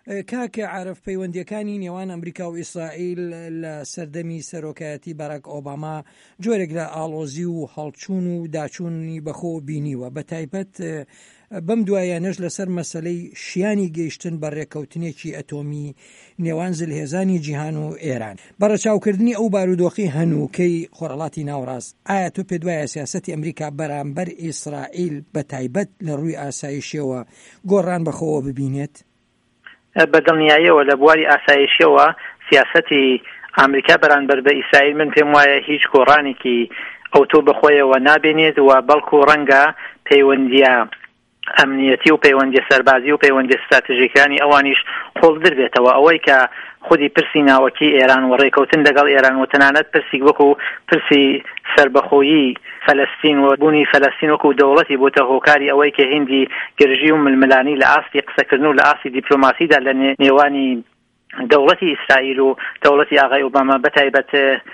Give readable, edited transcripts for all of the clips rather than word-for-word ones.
کاکە عارف پەیوەندیەکانی نێوان ئەمریکا و ئیسرائیل لە سەردەمی سەرۆکایەتی باراک ئۆباما جۆرێک لە ئاڵۆزی و هەڵچوون و داچوونی بەخۆ بینیوە، بە تایبەت بەم دوایانەش لەسەر مەسەلەی شیانی گەیشتن بە ڕێکەوتنێکی ئەتۆمی نێوان زلهێزانی جیهان و ئێران. بەڕەچاوکردنی ئەو بارودۆخی هەنووکەی خۆرەڵاتی ناوڕاست، ئایا تۆ پێت وایە سیاسەتی ئەمریکا بەرامبەر ئیسرائیل بە تایبەت لە ڕووی ئاسایشیەوە گۆڕان بەخۆوە ببینێت؟ بەدڵنیاییەوە لە بواری ئاسایشیەوە سیاسەتی ئەمریکا بەرامبەر بە ئیسرائیل من پێم وایە هیچ گۆڕانێکی ئەوتۆ بەخۆیەوە نابێنێت و بەڵکو ڕەنگە پەیوەندیە ئەمنیەتی و پەیوەندی سەربازی و پەیوەندی استراتیژیەکانی ئەوانیش قوڵدر بێتەوە. ئەوەی کە خودی پرسی ناوەکی ئێران و ڕێکەوتن لەگەڵ ئێران و تەنانەت پرسی وەکو پرسی سربەخۆیی فەلەستین و بوونی فەلەستین وەکو دەوڵەتی بۆتە هۆکاری ئەوەی کە هێندی گرژی و ململانی لە ئاستی قسەکردن و لە ئاستی دیپلۆماسیدا لە نێوانی دەوڵەتی ئیسرائیل و دەوڵەتی ئاغای ئۆباما بەتایبەت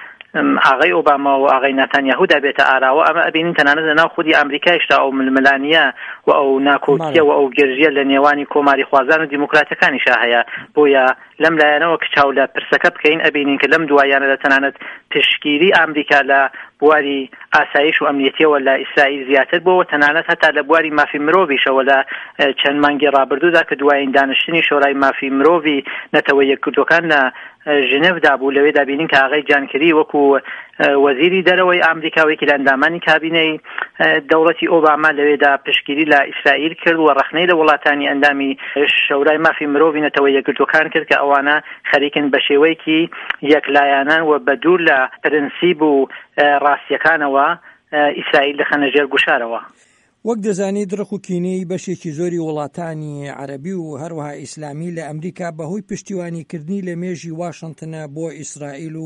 ئاغای ئۆباما و ئاغای نەتانیاهودا بێتە ئاراوە، ئەمە ئەبینین تەنانەت لەناو خودی ئەمریکایشتا ئەو ململانیە و ئەو ناکۆکیە و ئەو گرژیە لە نێوانی کۆماری خوازان و دیموکراتەکانیشا هەیە. بۆیە لەم لایەنەوە کە چاو لە پرسەکە بکەین ئەبینین کە لەم دوایانە لە تەنانەت پشگیری ئەمریکا لە بواری ئاسایش و ئەمنیەتیەوە لە ئیسرائیل زیاتر بووە، تەنانەت هەتا لە بواری مافی مرۆڤیشەوە لە چەند مانگی ڕابردوودا کە دوایین دانیشتنی شۆرای مافی مرۆڤی نەتەوە یەکگرتوەکان لە ژنێڤدا بوو. لەوێدا بینین کە ئاغای جانکری وەکو وەزیری دەرەوەی ئامریکاوێکی لە ئەندامانی کابینەی دەوڵەتی ئۆباما لەوێدا پشگیری لە ئیسرائیل کرد و ڕەخنەی لە وڵاتانی ئەندامی شەورای مافی مرۆڤی نەتەوە یەکگرتوەکان کرد کە ئەوانە خەریکن بە شێوەیەکی یەکلایەنان و بە دوور لە پرەنسیب و ڕاستیەکانەوە ئیسرائیل دەخەنە ژێر گوشارەوە. وەک دەزانێت درەخ و کینەی بەشێکی زۆری وڵاتانی عەرەبی و هەروەها ئیسلامی لە ئەمریکا بەهۆی پشتیوانیکردنی لە مێژی واشنتنە بۆ ئیسرائیل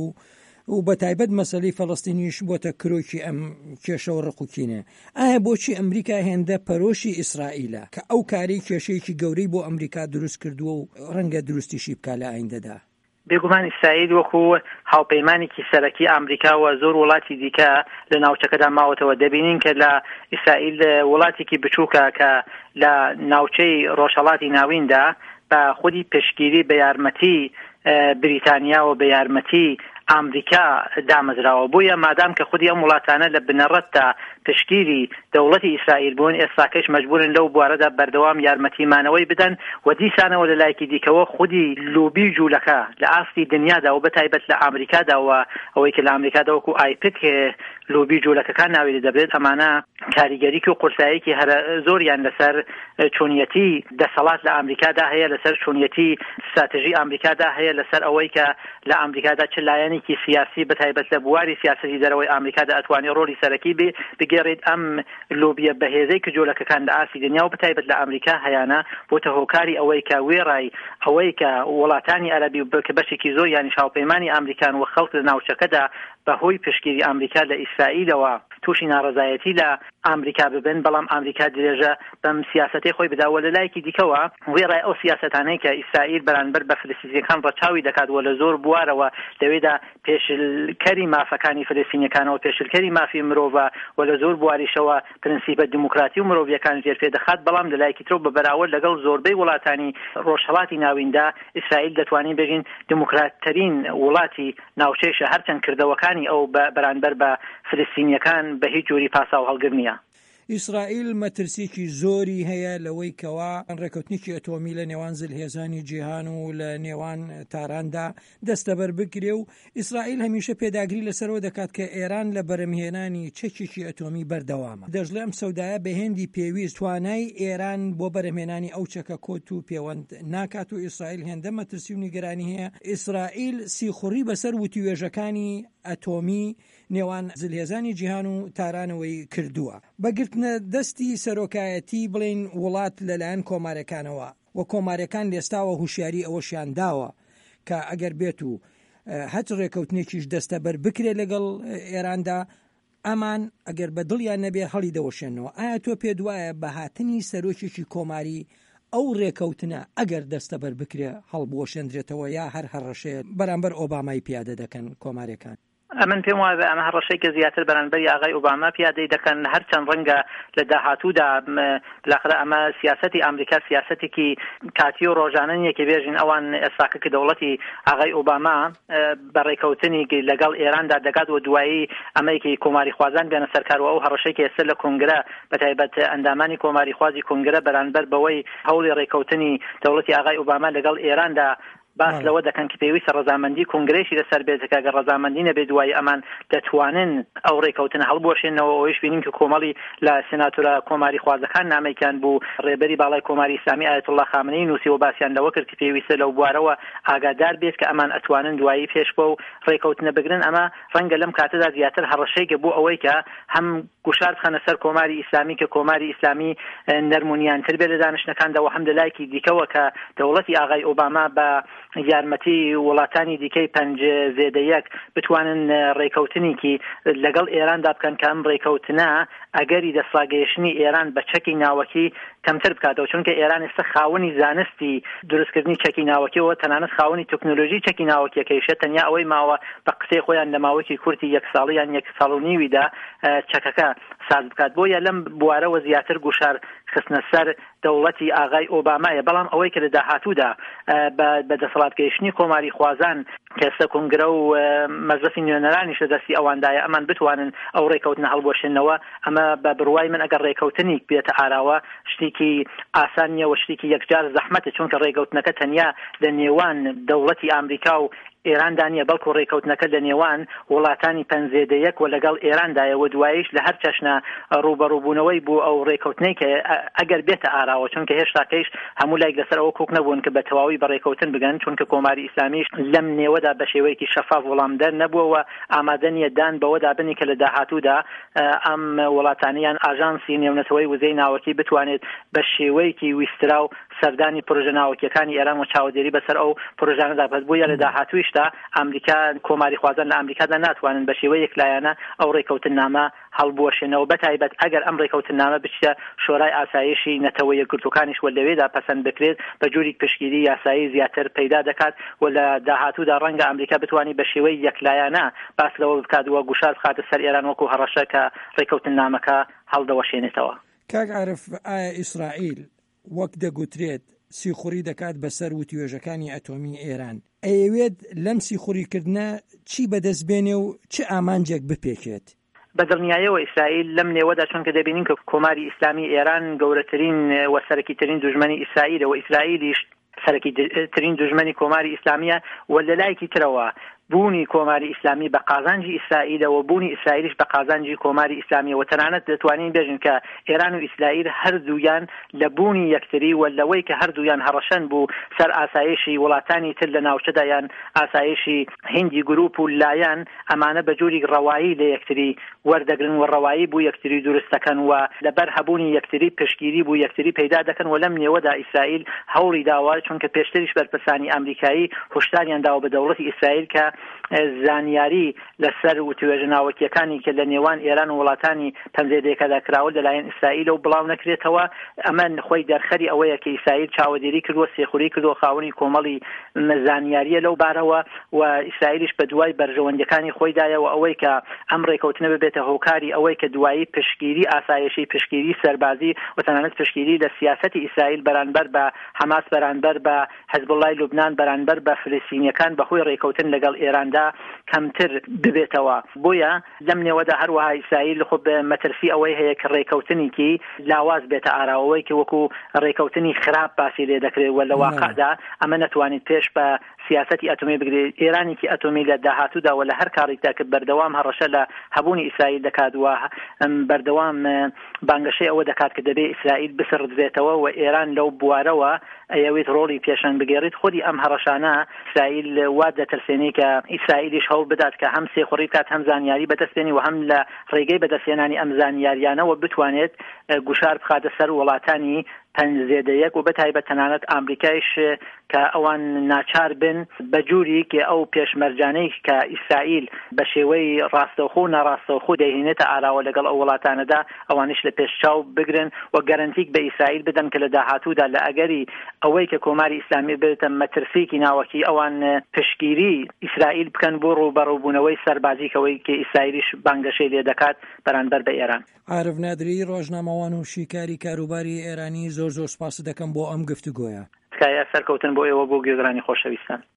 و بە تایبەت مەسەلەی فەڵەستینیش بۆتە کرۆکی ئەم کێشە و ڕقوکینە. ئایا بۆچی ئەمریکا هێندە پەرۆشی ئیسرائیلە کە ئەو کارەی کێشەیەکی گەورەی بۆ ئەمریکا دروست کردووە و ڕەنگە دروستیشی بکا لە ئایندەدا؟ بێگومان ئیسرائیل وەکو هاوپەیمانێکی سەرەکی ئەمریکا و زۆر وڵاتی دیکە لە ناوچەکەدا ماوەتەوە. دەبینین کە لە ئیسرائیل وڵاتێکی بچووکە کە لە ناوچەی ڕۆژهەڵاتی ناویندا بە خودی پشگیری بە یارمەتی بریتانیا و بە یارمەتی ئەمریکا دامەزراوە. بۆیە مادام کە خودی ئەم وڵاتانە لە بنەڕەتدا پشگیری دەوڵەتی ئیسرائیل بوون، ئێستاکەش مەجبورن لەو بوارەدا بەردەوام یارمەتیمانەوەی بدەن و دیسانەوە لە لایەکی دیکەوە خودی لوبی جوولەکە لە ئاستی دنیادا و بەتایبەت لە ئەمریکادا و ئەوەی کە لە ئەمریکادا وەکو ئایپک لوبی جوولەکەکان ناوی دەبرێت، ئەمانە کاریگەریکی و قورساییەکی هەر زۆریان لەسەر چۆنیەتی دەسەڵات لە ئەمریکادا هەیە، لەسەر چۆنیەتی استراتیژی ئەمریکادا هەیە، لەسەر ئەوەی کە لە ئەمریکادا چ لایەنێکی سیاسی بەتایبەت لە بواری سیاسەتی دەرەوەی ئەمریکادا ئەتوانێت ڕۆڵی سەرەکی بگێڕێت. ئەم لۆبیە بەهێزەی کە جۆلەکەکان لە ئاسی دنیا و بەتایبەت لە ئەمریکا هەیەە بۆتە هۆکاری ئەوەی کە وێڕای ئەوەی کە وڵاتانی عەرەبی کە بەشێکی زۆر یانی هاوپەیمانی ئەمریکان و خەڵک لە ناوچەکەدا بەهۆی پشگیری ئەمریکا لە ئیسرائیلەوە تووشی ناڕەزایەتی لە ئەمریکا ببن، بەڵام ئەمریکا درێژە بەم سیاسەتی خۆی بداوە. لە لایەکی دیکەوە وێڕای ئەو سیاسەتانەی کە ئیسرائیل بەرامبەر بە فلستینیەکان ڕەچاوی دەکات و لە زۆر بوارەوە لەوێدا پێشلکەری مافەکانی فلستینیەکانەوە پێشلکەری مافی مرۆڤە و لە زۆر بواریشەوە پرەنسیبە دیموکراتی و مرۆڤیەکان ژێرپێ دەخات. بەڵام لە لایەکی ترەوە بە بەراورد لەگەڵ زۆربەی وڵاتانی ڕۆژهەڵاتی ناویندا ئیسرائیل دەتوانین بێژین دیموکراتترین وڵاتی ناوچەیشە، هەرچەند کردەوەکانی ئەو بەرامبەر بە فلستینیەکان بە هیچ جۆری پاسا و هەڵگر نییە. ئیسرائیل مەترسیێکی زۆری هەیە لەوەی کەوا ڕێکەوتنێکی ئەتۆمی لە نێوان زلهێزانی جیهان و لە نێوان تاراندا دەستەبەر بکرێ و ئیسرائیل هەمیشە پێداگری لەسەرەوە دەکات کە ئێران لە بەرهەمهێنانی چەکێکی ئەتۆمی بەردەوامە. دەژڵێ ئەم سەودایە بە هێندی پێویست توانای ئێران بۆ بەرهەمهێنانی ئەو چەکە کۆت و پەیوەند ناکات و ئیسرائیل هێندە مەترسی و نیگەرانی هەیە. ئیسرائیل سیخوڕی بەسەر وتیوێژەکانی ئەتۆمی نێوان زلهێزانی جیهان و تارانەوەی کردووە. بەگرتنە دەستی سەرۆکایەتی بڵین وڵات لەلایەن کۆمارەکانەوە و کۆمارەکان لێستاوە هوشیاری ئەوەشیان داوە کە ئەگەر بێت و هەچ ڕێکەوتنێکیش دەستەبەر بکرێت لەگەڵ ئێراندا، ئەمان ئەگەر بە دڵیان نەبێ هەڵی دەوەشێنەوە. ئایا تۆ پێت وایە بە هاتنی سەرۆکێکی کۆماری ئەو ڕێکەوتنە ئەگەر دەستەبەر بکرێ هەڵبوەشێندرێتەوە یا هەر هەڕەشێت بەرامبەر ئۆبامای پیادە دەکەن کۆمارەکان؟ ئەمن پێم وایە ئەمە هەڕەشەیەکە زیاتر بەرامبەری ئاغای ئۆباما پیادەی دەکەن هەرچەند ڕەنگە لە داهاتوودا بالاخره ئەمە سیاسەتی ئەمریکا سیاسەتێکی کاتی و ڕۆژانەیەکی بێژین ئەوان ئێستاکە کە دەوڵەتی ئاغای ئۆباما بەڕێکەوتنی لەگەڵ ئێراندا دەگات و دوایی ئەمریکی کۆماری خوازان بێنە سەرکار و ئەو هەڕەشەیەکی ئێستا لە کۆنگرە بەتایبەت ئەندامانی کۆماری خوازی کۆنگرە بەرامبەر بەوەی هەوڵی ڕێکەوتنی دەوڵەتی ئاغای ئۆباما لەگەڵ ئێراندا باس لەوە دەکەن کە پێویستە ڕەزامەندی کۆنگرێشی لەسەر بێتەکە گە ڕەزامەندی نەبێ دوای ئەمان دەتوانن ئەو ڕێکەوتن هەڵبوەشێنەوە ئەویش بینین کە کۆمەڵی لە سێناتورە کۆماری خوازەکان نامەیەکیان بوو ڕێبەری باڵای کۆماری ئیسلامی ئایەت الله خامنەی نووسی و باسییان لەوە کرد کە پێویستە لەو بوارەوە ئاگادار بێت کە ئەمان ئەتوانن دوایی پێشبە و ڕێکەوتنە بگرن ئەمە ڕەنگە لەم کاتەدا زیاتر هەڕەشەیەکە بوو ئەوەی کە هەم گوشار بخەنە سەر کۆماری ئیسلامی کە کۆماری ئیسلامی نەرمونیانتر بێت لە دانیشتەکاندا هەم لە لایکی دیکەوە کە دەوڵەتی ئاغای ئۆباما بە یارمەتی وڵاتانی دیکەی 5+1 بتوانن ڕێکەوتنێکی لەگەڵ ئێراندا بکەن کە ئەم ڕێکەوتنە ئەگەری دەسڵاگەیشتنی ئێران بە چەکی ناوەکی کەمتر بکاتەوە چونکە ئێران ئێستا خاوەنی زانستی دروستکردنی چەکی ناوەکیەوە تەنانەت خاوەنی تەکنۆلۆژی چەکی ناوەکیەکەیشە تەنیا ئەوەی ماوە بە قسەی خۆیان لە ماوەکی کورتی 1 ساڵ یان 1 ساڵ و نیویدا چەکەکە ساز بکات بۆیە لەم بوارەوە زیاتر گوشار خستنە سەر دەوڵەتی ئاغای ئۆبامایە بەڵام ئەوەی کە لە داهاتوودا بە دەسەڵاتگەیشتنی کۆماری خوازان کەسە کۆنگرە و مەجلسی نوێنەرانیش لەدەستی ئەواندایە ئەمان بتوانن ئەو ڕێکەوتنە هەڵبوەشێنەوە ئەمە بە بڕوای من ئەگەر ڕێکەوتنی بێتە ئاراوە شتێکی ئاسان نیە و شتێکی یەکجار زەحمەتە چونکە ڕێکەوتنەکە تەنیا لە نێوان دەوڵەتی ئەمریکا و ئێراندانیە بەڵکو ڕێکەوتنەکە لە نێوان وڵاتانی 5+1 و لەگەڵ ئێراندایەوە دوایش لە هەر چەشنە ڕوبەڕووبوونەوەی بوو ئەو ڕێکەوتنەی کە ئەگەر بێتە ئاراوە چونکە هێشتا کەیش هەموو لایک لەسەر ئەوە کۆک نەبوون کە بە تەواوی بەڕێکەوتن بگەن چونکە کۆماری ئیسلامیش لەم نێوەدا بە شێوەیەکی شەفاف وەڵامدەر نەبووەوە ئامادە نیە دان بەوەدا بنی کە لە داهاتوودا ئەم وڵاتانیان ئاژانسی نێونەتەوەی وزەی ناوەکی بتوانێت بە شێوەیەکی ویسترا و سەردانی پرۆژە ناوەکیەکانی ئێران و چاودێری بەسەر ئەو پرۆژانەدا بەس بووە لە داهاتوویشدا ئەمریکا کۆماری خوازان لە ئەمریکادا ناتوانن بە شێوەیە یەکلایەنە ئەو ڕێکەوتنامە هەڵبوەشێنەوە بەتایبەت ئەگەر ئەم ڕێکەوتنامە بچە شۆرای ئاسایشی نەتەوە یەکگرتوەکانیش وە لەوێدا پەسەند بکرێت بە جووری پشگیری یاسایی زیاتر پەیدا دەکات و لە داهاتوودا ڕەنگە ئەمریکا بتوانێت بە شێوەی یەکلایەنە باس لەوە بکات وە گوشار بخاتە سەر ئێران وەکو هەڕەشە کە ڕێکەوتنامەکە هەڵدەوەشێنێتەوە. کاک عارف ئایا ئیسرائیل وەک دەگوترێت سیخوڕی دەکات بەسەر وتیێژەکانی ئەتۆمی ئێران ئەیەوێت لەم سیخوڕیکردنە چی بەدەستبێنێ و چه ئامانجێک بپێکێت؟ بەدڵنیایەوە ئیسرائیل لەم نێوەدا چونکە دەبینین کە کۆماری ئیسلامی ئێران گەورەترین و سەرەکیترین دوژمنی ئیسرائیلەوە ئیسرائیلیش سەرەکیترین دوژمنی کۆماری ئیسلامیە و لە لایەکی ترەوە بوونی کۆماری ئیسلامی بە قازانجی ئیسرائیلەوە بوونی ئیسرائیلیش بە قازانجی کۆماری ئیسلامیەوە تەنانەت دەتوانین بێژین کە ئێران و ئیسرائیل هەردوویان لە بوونی یەکتری و لەوەی کە هەردوویان هەڕەشەن بوو سەر ئاسایشی وڵاتانی تر لە ناوچەدا یان ئاسایشی هندی گروپ و لایەن ئەمانە بە جووری ڕەوایی لە یەکتری وەردەگرن و ڕەوایی بوو یەکتری دروستەکەن و لەبەر هەبوونی یەکتری پشگیری بوو یەکتری پەیدا دەکەن و لەم نێوەدا ئیسرائیل هەوڵی داوە چونکە پێشتریش بەرپرسانی ئەمریکایی هۆشداریان داوە بە دەوڵەتی ئیسرائیل کە زانیاری لەسەر وتوێژە ناوەکیەکانی کە لە نێوان ئێران و وڵاتانی 5+1 کراوە لەلایەن ئیسرائیل و بڵاو نەکرێتەوە ئەمە خۆی دەرخەری ئەوەیە کە ئیسرائیل چاودێری کردووە سێخوڕی کردووە خاوەنی کۆمەڵی زانیاریە لەو بارەوە و ئیسرائیلیش بە دوای بەرژەوەندەکانی خۆیدایەوە ئەوەی کە ئەم ڕێکەوتنە ببێتە هۆکاری ئەوەی کە دوایی پشگیری ئاسایشی پشگیری سەربازی و تەنانەت پشگیری لە سیاسەتی ئیسرائیل بەرامبەر بە حەماس بەرامبەر بە حەزبوڵای لوبنان بەرامبەر بە فلستینیەکان بەهۆی ڕێکەوتن لەگەڵ ئێراندا کەمتر ببێتەوە بۆیە لەم نێوەدا هەروەها ئیسرائیل خۆ بە مەترسی ئەوەی هەیە کە ڕێکەوتنێکی لاواز بێتە ئاراوەوەی کە وەکو ڕێکەوتنی خراپ باسی لێ دەکرێت و لە واقعدا ئەمە نەتوانێت پێش بە سیاسەتی ئەتۆمی بگرێت ئێرانێکی ئەتۆمی لە داهاتوودا و لە هەر کارێکدا کە بەردەوام هەڕەشە لە هەبوونی ئیسرائیل دەکات و بەردەوام بانگەشەی ئەوە دەکات کە دەبێت ئیسرائیل بسردبێتەوە و ئێران لەو بوارەوە ئەیەوێت ڕۆڵی پێشەنگ بگێڕێت خودی ئەم هەڕەشانە ئیسرائیل وا دەترسێنێت کە ئیسرائیلیش هەوڵ بدات کە هەم سێخوڕی بکات هەم زانیاری بەدەستێنی و هەم لە ڕێگەی بەدەستێنانی ئەم زانیاریانەوە بتوانێت گوشار بخاتە سەر وڵاتانی پەنجێدەیەک و بەتایبەت تەنانەت ئامریکایش کە ئەوان ناچار بن بەجووری کە ئەو پێشمەرجانەی کە ئیسرائیل بە شێوەی ڕاستەوخۆ و نەڕاستەوخۆ دەهێنێتە ئاراوە لەگەڵ ئەو وڵاتانەدا ئەوانش لە پێشچاو بگرن و گەرانتیک بە ئیسرائیل بدەن کە لە داهاتوودا لە ئەگەری ئەوەی کە کۆماری ئیسلامی بێتە مەترسیکی ناوەکی ئەوان پشگیری ئیسرائیل بکەن بۆ ڕووبەڕووبوونەوەی سەربازیکەوەی کە ئیسرائیلیش بانگەشەی لێ دەکات بەرامبەر بە ئێران. عارف نادری، ڕۆژنامەوان و شیکاری کاروباری ئێرانی، زۆر سپاس دەکەم بۆ ئەم گفتوگۆیە. تکایە سەرکەوتن بۆ ئێوە بۆ گوێگرانی خۆشەویستان.